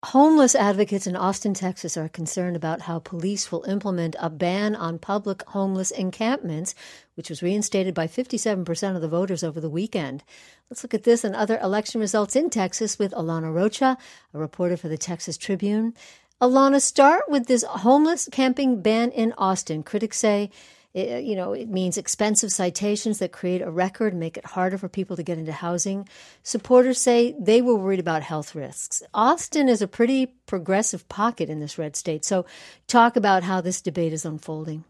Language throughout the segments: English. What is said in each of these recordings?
Homeless advocates in Austin, Texas are concerned about how police will implement a ban on public homeless encampments, which was reinstated by 57% of the voters over the weekend. Let's look at this and other election results in Texas with Alana Rocha, a reporter for the Texas Tribune. Alana, start with this homeless camping ban in Austin. Critics say it means expensive citations that create a record, make it harder for people to get into housing. Supporters say they were worried about health risks. Austin is a pretty progressive pocket in this red state. So talk about how this debate is unfolding.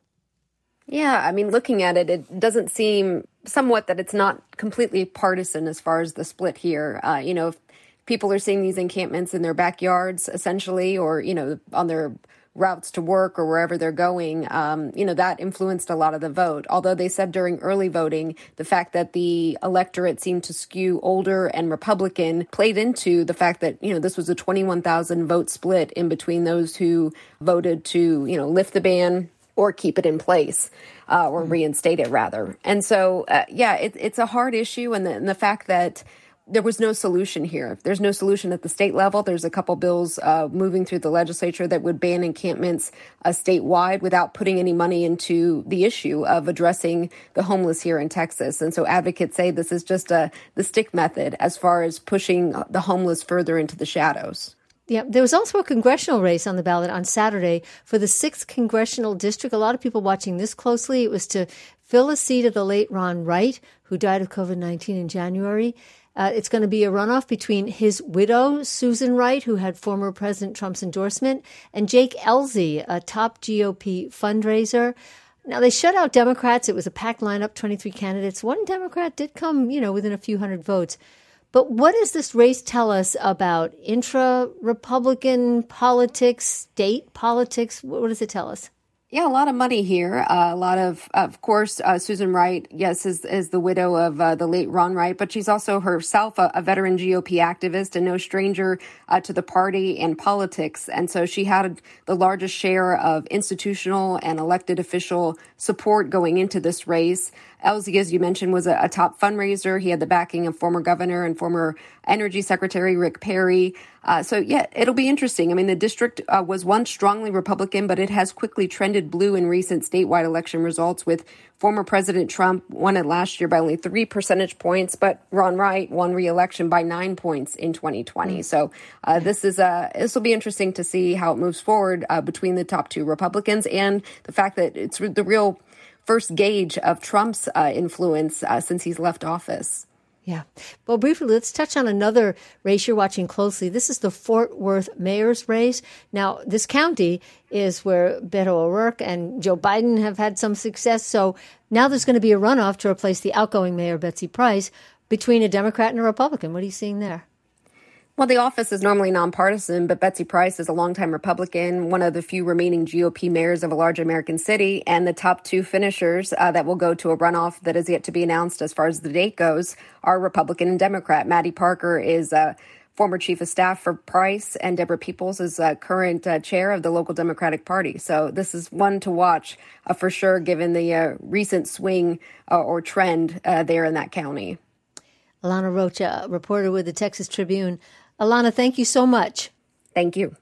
Yeah, I mean, looking at it, it doesn't seem somewhat that it's not completely partisan as far as the split here. If people are seeing these encampments in their backyards, essentially, or, on their routes to work or wherever they're going, that influenced a lot of the vote. Although they said during early voting, the fact that the electorate seemed to skew older and Republican played into the fact that, this was a 21,000 vote split in between those who voted to, lift the ban or keep it in place or reinstate it, rather. And so, it's a hard issue. And the fact that there was no solution here. There's no solution at the state level. There's a couple bills moving through the legislature that would ban encampments statewide without putting any money into the issue of addressing the homeless here in Texas. And so advocates say this is just the stick method as far as pushing the homeless further into the shadows. Yeah, there was also a congressional race on the ballot on Saturday for the 6th congressional district. A lot of people watching this closely. It was to fill a seat of the late Ron Wright, who died of COVID-19 in January. It's going to be a runoff between his widow, Susan Wright, who had former President Trump's endorsement, and Jake Ellzey, a top GOP fundraiser. Now, they shut out Democrats. It was a packed lineup, 23 candidates. One Democrat did come, within a few hundred votes. But what does this race tell us about intra-Republican politics, state politics? What does it tell us? Yeah, a lot of money here. A lot of course, Susan Wright, yes, is the widow of the late Ron Wright, but she's also herself a veteran GOP activist and no stranger to the party and politics. And so she had the largest share of institutional and elected official support going into this race. Ellzey, as you mentioned, was a top fundraiser. He had the backing of former governor and former Energy Secretary Rick Perry. It'll be interesting. I mean, the district was once strongly Republican, but it has quickly trended blue in recent statewide election results, with former President Trump won it last year by only 3 percentage points, but Ron Wright won re-election by 9 points in 2020. So this will be interesting to see how it moves forward between the top two Republicans, and the fact that it's the real first gauge of Trump's influence since he's left office. Yeah. Well, briefly, let's touch on another race you're watching closely. This is the Fort Worth mayor's race. Now, this county is where Beto O'Rourke and Joe Biden have had some success. So now there's going to be a runoff to replace the outgoing mayor, Betsy Price, between a Democrat and a Republican. What are you seeing there? Well, the office is normally nonpartisan, but Betsy Price is a longtime Republican, one of the few remaining GOP mayors of a large American city, and the top two finishers that will go to a runoff that is yet to be announced as far as the date goes are Republican and Democrat. Maddie Parker is former chief of staff for Price, and Deborah Peoples is current chair of the local Democratic Party. So this is one to watch for sure, given the recent swing or trend there in that county. Alana Rocha, reporter with the Texas Tribune. Alana, thank you so much. Thank you.